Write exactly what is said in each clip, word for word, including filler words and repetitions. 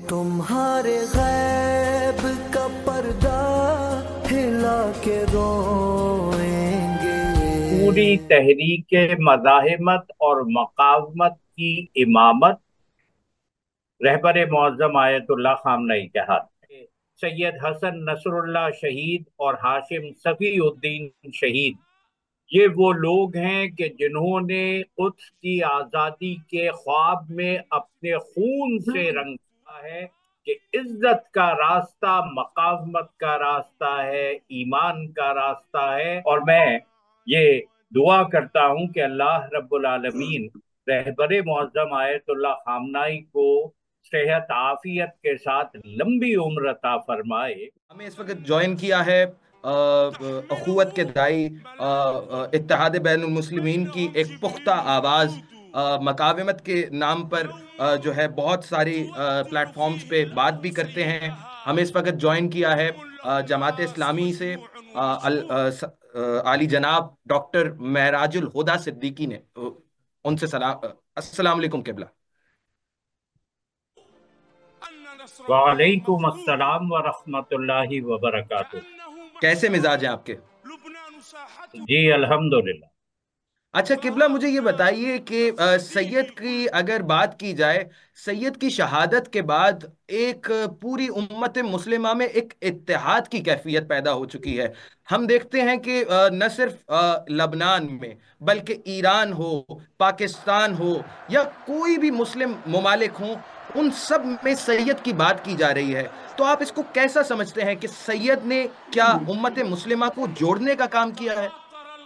تمہارے غیب کا پردہ ہلا کے روئیں گے. پوری تحریک مزاحمت اور مقاومت کی امامت رہبر معظم آیت اللہ خامنہئی کے ہاتھ میں. سید حسن نصر اللہ شہید اور ہاشم صفی الدین شہید یہ وہ لوگ ہیں کہ جنہوں نے قدس کی آزادی کے خواب میں اپنے خون سے رنگ کیا ہے کہ عزت کا راستہ مقاومت کا راستہ ہے، ایمان کا راستہ ہے. اور میں یہ دعا کرتا ہوں کہ اللہ رب العالمین رہبر معظم آیت اللہ خامنہئی کو صحت عافیت کے ساتھ لمبی عمر عطا فرمائے. ہمیں اس وقت جوائن کیا ہے اخوت کے دائی، اتحاد بین المسلمین کی ایک پختہ آواز، مقاومت کے نام پر جو ہے بہت ساری پلیٹ فارمز پہ بات بھی کرتے ہیں. ہمیں اس وقت جوائن کیا ہے جماعت اسلامی سے عالی جناب ڈاکٹر معراج الہدیٰ صدیقی نے. ان سے سلام. السلام علیکم قبلہ. وعلیکم السلام ورحمۃ اللہ وبرکاتہ. کیسے مزاج ہیں آپ کے؟ جی الحمدللہ. اچھا قبلہ، مجھے یہ بتائیے کہ سید کی اگر بات کی جائے، سید کی شہادت کے بعد ایک پوری امت مسلمہ میں ایک اتحاد کی کیفیت پیدا ہو چکی ہے. ہم دیکھتے ہیں کہ نہ صرف لبنان میں بلکہ ایران ہو، پاکستان ہو یا کوئی بھی مسلم ممالک ہوں، ان سب میں سید کی بات کی جا رہی ہے. تو آپ اس کو کیسا سمجھتے ہیں کہ سید نے کیا امت مسلمہ کو جوڑنے کا کام کیا ہے؟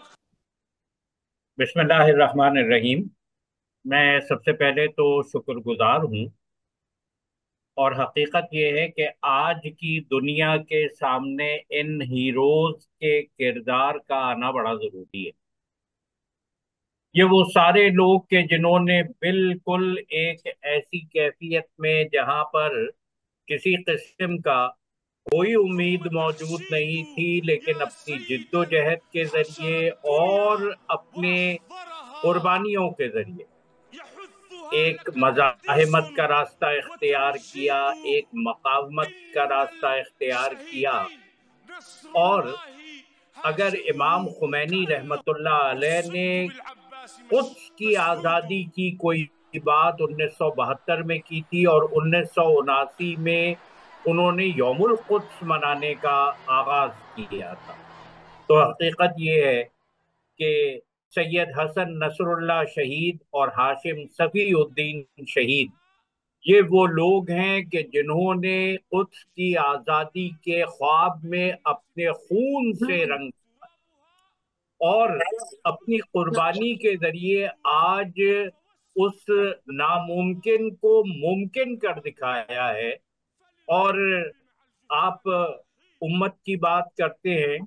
بسم اللہ الرحمن الرحیم. میں سب سے پہلے تو شکر گزار ہوں، اور حقیقت یہ ہے کہ آج کی دنیا کے سامنے ان ہیروز کے کردار کا آنا بڑا ضروری ہے. یہ وہ سارے لوگ کہ جنہوں نے بالکل ایک ایسی کیفیت میں جہاں پر کسی قسم کا کوئی امید موجود نہیں تھی، لیکن اپنی جد و جہد کے ذریعے اور اپنے قربانیوں کے ذریعے ایک مزاحمت کا راستہ اختیار کیا، ایک مقاومت کا راستہ اختیار کیا. اور اگر امام خمینی رحمت اللہ علیہ نے قدس کی آزادی کی کوئی بات انیس سو بہتر میں کی تھی اور انیس سو اناسی میں انہوں نے یوم القدس منانے کا آغاز کیا تھا، تو حقیقت یہ ہے کہ سید حسن نصر اللہ شہید اور ہاشم صفی الدین شہید یہ وہ لوگ ہیں کہ جنہوں نے قدس کی آزادی کے خواب میں اپنے خون سے رنگ اور اپنی قربانی کے ذریعے آج اس ناممکن کو ممکن کر دکھایا ہے. اور آپ امت کی بات کرتے ہیں،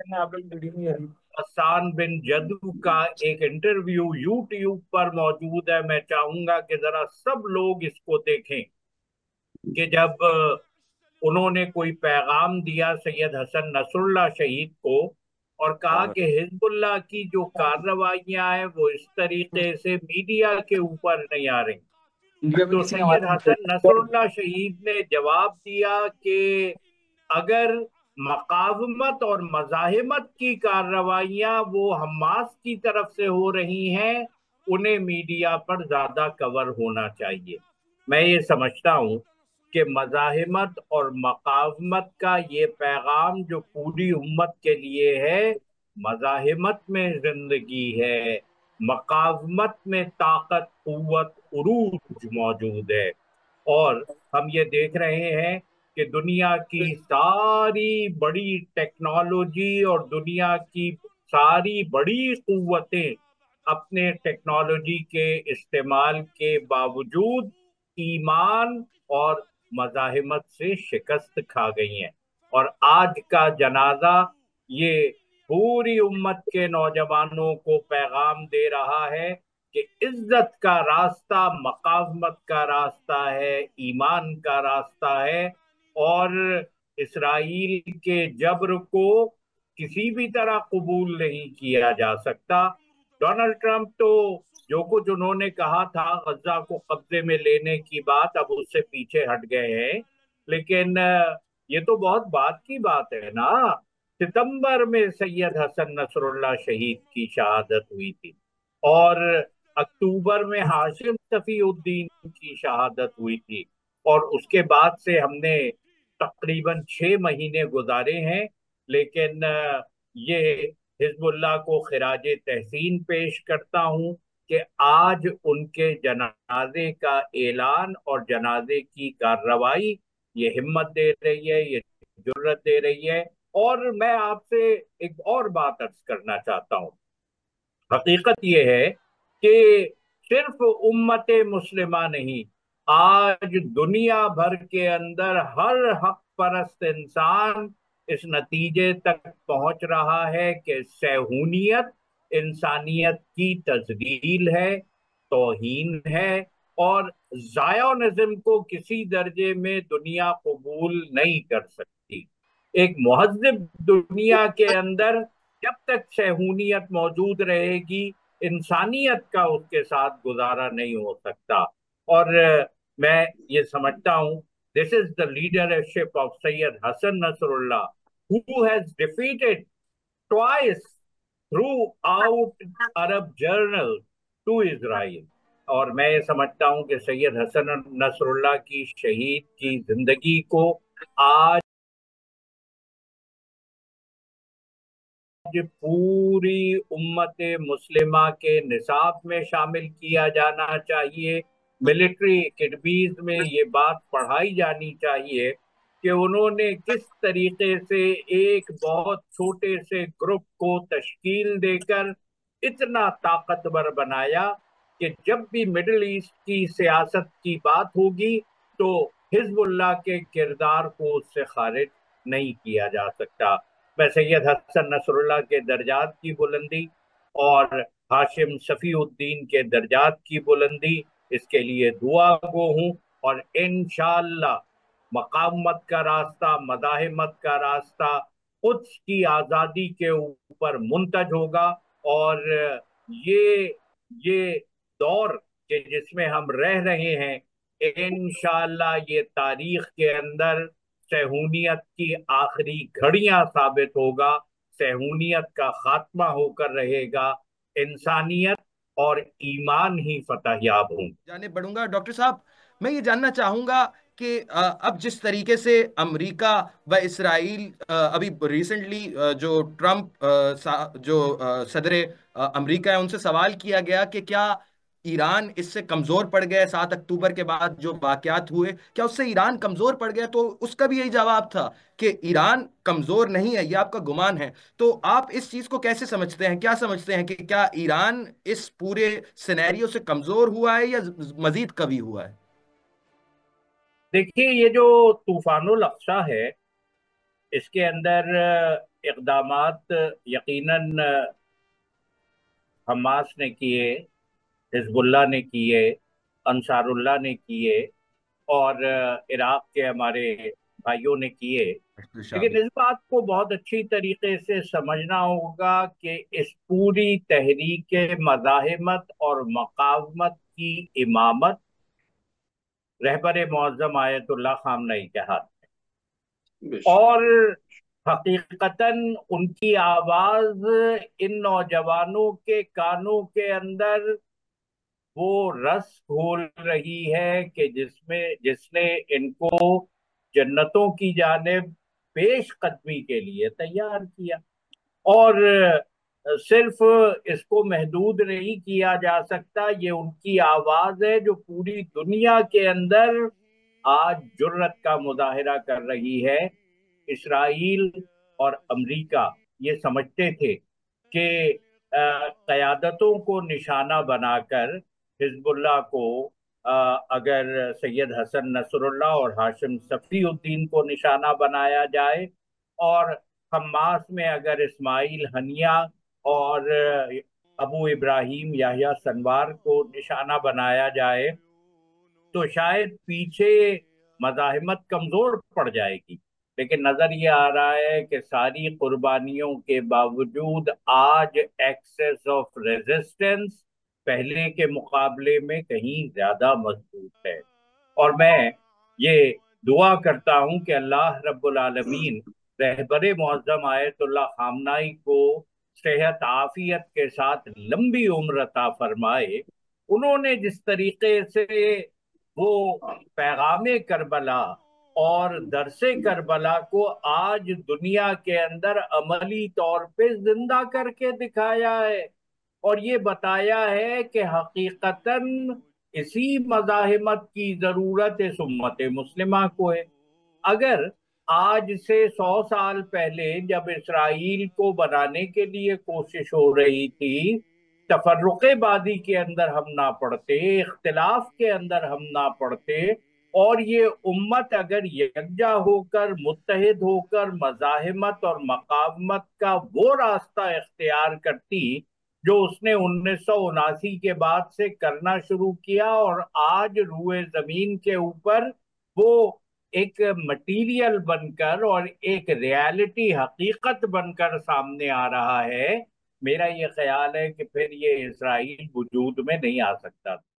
حسان بن جدو کا ایک انٹرویو یوٹیوب پر موجود ہے. میں چاہوں گا کہ ذرا سب لوگ اس کو دیکھیں کہ جب انہوں نے کوئی پیغام دیا سید حسن نصر اللہ شہید کو اور کہا کہ حزب اللہ کی جو کارروائیاں ہیں وہ اس طریقے سے میڈیا کے اوپر نہیں آ رہی، تو سید حسن نصر اللہ شہید نے جواب دیا کہ اگر مقاومت اور مزاحمت کی کارروائیاں وہ حماس کی طرف سے ہو رہی ہیں، انہیں میڈیا پر زیادہ کور ہونا چاہیے. میں یہ سمجھتا ہوں کہ مزاحمت اور مقاومت کا یہ پیغام جو پوری امت کے لیے ہے، مزاحمت میں زندگی ہے، مقاومت میں طاقت، قوت، عروج موجود ہے. اور ہم یہ دیکھ رہے ہیں کہ دنیا کی ساری بڑی ٹیکنالوجی اور دنیا کی ساری بڑی قوتیں اپنے ٹیکنالوجی کے استعمال کے باوجود ایمان اور مزاحمت سے شکست کھا گئی ہیں. اور آج کا جنازہ یہ پوری امت کے نوجوانوں کو پیغام دے رہا ہے کہ عزت کا راستہ مقاومت کا راستہ ہے، ایمان کا راستہ ہے، اور اسرائیل کے جبر کو کسی بھی طرح قبول نہیں کیا جا سکتا. ڈونلڈ ٹرمپ تو جو کچھ انہوں نے کہا تھا غزہ کو قبضے میں لینے کی بات، اب اس سے پیچھے ہٹ گئے ہیں. لیکن یہ تو بہت بات کی بات ہے نا. ستمبر میں سید حسن نصر اللہ شہید کی شہادت ہوئی تھی، اور اکتوبر میں ہاشم صفی الدین کی شہادت ہوئی تھی، اور اس کے بعد سے ہم نے تقریباً چھ مہینے گزارے ہیں. لیکن یہ حزب اللہ کو خراج تحسین پیش کرتا ہوں کہ آج ان کے جنازے کا اعلان اور جنازے کی کارروائی یہ ہمت دے رہی ہے، یہ جرت دے رہی ہے. اور میں آپ سے ایک اور بات عرض کرنا چاہتا ہوں. حقیقت یہ ہے کہ صرف امت مسلمہ نہیں، آج دنیا بھر کے اندر ہر حق پرست انسان اس نتیجے تک پہنچ رہا ہے کہ صہیونیت انسانیت کی تذلیل ہے، توہین ہے، اور زائونزم کو کسی درجے میں دنیا قبول نہیں کر سکتی. ایک مہذب دنیا کے اندر جب تک صہیونیت موجود رہے گی، انسانیت کا اس کے ساتھ گزارا نہیں ہو سکتا. اور میں یہ سمجھتا ہوں this is the leadership of Sayyid Hassan Nasrullah, who has defeated twice throughout Arab journal to Israel. اور میں یہ سمجھتا ہوں کہ سید حسن نصر اللہ کی شہید کی زندگی کو آج پوری امت مسلمہ کے نصاب میں شامل کیا جانا چاہیے. ملٹری اکیڈمیز میں یہ بات پڑھائی جانی چاہیے کہ انہوں نے کس طریقے سے ایک بہت چھوٹے سے گروپ کو تشکیل دے کر اتنا طاقتور بنایا کہ جب بھی مڈل ایسٹ کی سیاست کی بات ہوگی تو حزب اللہ کے کردار کو اس سے خارج نہیں کیا جا سکتا. میں سید حسن نصر اللہ کے درجات کی بلندی اور ہاشم صفی الدین کے درجات کی بلندی اس کے لیے دعا گو ہوں، اور انشاءاللہ مقاومت کا راستہ، مزاحمت کا راستہ قدس کی آزادی کے اوپر منتج ہوگا. اور یہ یہ دور کہ جس میں ہم رہ رہے ہیں، انشاءاللہ یہ تاریخ کے اندر صہیونیت کی آخری گھڑیاں ثابت ہوگا. صہیونیت کا خاتمہ ہو کر رہے گا، انسانیت اور ایمان ہی فتح یاب ہوں. جانب بڑھوں گا ڈاکٹر صاحب، میں یہ جاننا چاہوں گا کہ اب جس طریقے سے امریکہ و اسرائیل ابھی ریسنٹلی جو ٹرمپ جو صدر امریکہ ہے ان سے سوال کیا گیا کہ کیا ایران اس سے کمزور پڑ گیا سات اکتوبر کے بعد جو واقعات ہوئے، کیا اس سے ایران کمزور پڑ گیا؟ تو اس کا بھی یہی جواب تھا کہ ایران کمزور نہیں ہے، یہ آپ کا گمان ہے. تو آپ اس چیز کو کیسے سمجھتے ہیں؟ کیا سمجھتے ہیں کہ کیا ایران اس پورے سینیریو سے کمزور ہوا ہے یا مزید قوی ہوا ہے؟ دیکھیے، یہ جو طوفان الاقصی ہے اس کے اندر اقدامات یقیناً حماس نے کیے، حزب اللہ نے کیے، انصار اللہ نے کیے، اور عراق کے ہمارے بھائیوں نے کیے. لیکن اس بات کو بہت اچھی طریقے سے سمجھنا ہوگا کہ اس پوری تحریک مزاحمت اور مقاومت کی امامت رہبر معظم آیت اللہ خامنئی کے ہاتھ میں، اور حقیقتاً ان کی آواز ان نوجوانوں کے کانوں کے اندر وہ رس گھول رہی ہے کہ جس میں جس نے ان کو جنتوں کی جانب پیش قدمی کے لیے تیار کیا. اور صرف اس کو محدود نہیں کیا جا سکتا، یہ ان کی آواز ہے جو پوری دنیا کے اندر آج جرت کا مظاہرہ کر رہی ہے. اسرائیل اور امریکہ یہ سمجھتے تھے کہ قیادتوں کو نشانہ بنا کر حزب اللہ کو اگر سید حسن نصر اللہ اور ہاشم صفی الدین کو نشانہ بنایا جائے، اور حماس میں اگر اسماعیل ہنیہ اور ابو ابراہیم یحییٰ سنوار کو نشانہ بنایا جائے تو شاید پیچھے مزاحمت کمزور پڑ جائے گی. لیکن نظر یہ آ رہا ہے کہ ساری قربانیوں کے باوجود آج ایکسس آف ریزسٹنس پہلے کے مقابلے میں کہیں زیادہ مضبوط ہے۔ اور میں یہ دعا کرتا ہوں کہ اللہ رب العالمین رہبر معظم آیت اللہ خامنائی کو صحت عافیت کے ساتھ لمبی عمر عطا فرمائے۔ انہوں نے جس طریقے سے وہ پیغام کربلا اور درس کربلا کو آج دنیا کے اندر عملی طور پہ زندہ کر کے دکھایا ہے، اور یہ بتایا ہے کہ حقیقتاً اسی مزاحمت کی ضرورت اس امت مسلمہ کو ہے۔ اگر آج سے سو سال پہلے جب اسرائیل کو بنانے کے لیے کوشش ہو رہی تھی، تفرق بازی کے اندر ہم نہ پڑتے، اختلاف کے اندر ہم نہ پڑتے، اور یہ امت اگر یکجا ہو کر متحد ہو کر مزاحمت اور مقاومت کا وہ راستہ اختیار کرتی جو اس نے انیس سو اناسی کے بعد سے کرنا شروع کیا، اور آج روئے زمین کے اوپر وہ ایک مٹیریل بن کر اور ایک ریالٹی حقیقت بن کر سامنے آ رہا ہے، میرا یہ خیال ہے کہ پھر یہ اسرائیل وجود میں نہیں آ سکتا۔